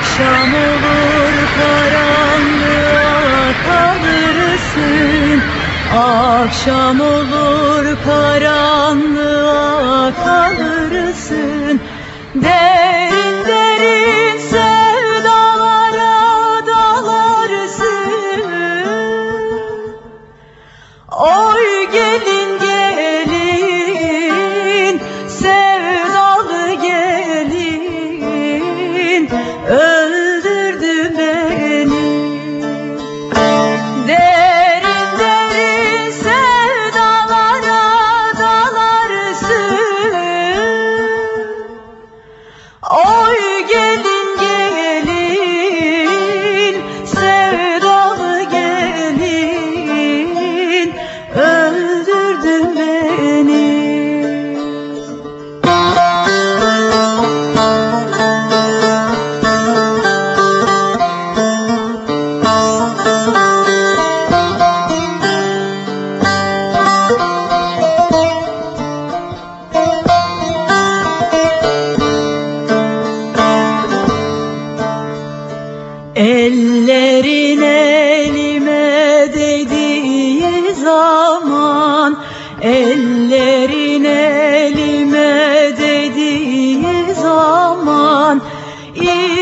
Akşam olur karanlığa kalırsın, akşam olur karanlığa kalırsın. Derin derin sevdalara dalarsın. Oy gelin gelin, sevdalı gelin, öldürdü beni. Derin derin sevdalara dalarsın. Oy gelin gelin, sevdalı gelin, öldürdün beni. Ellerin elime değdiği zaman, ellerin elime değdiği zaman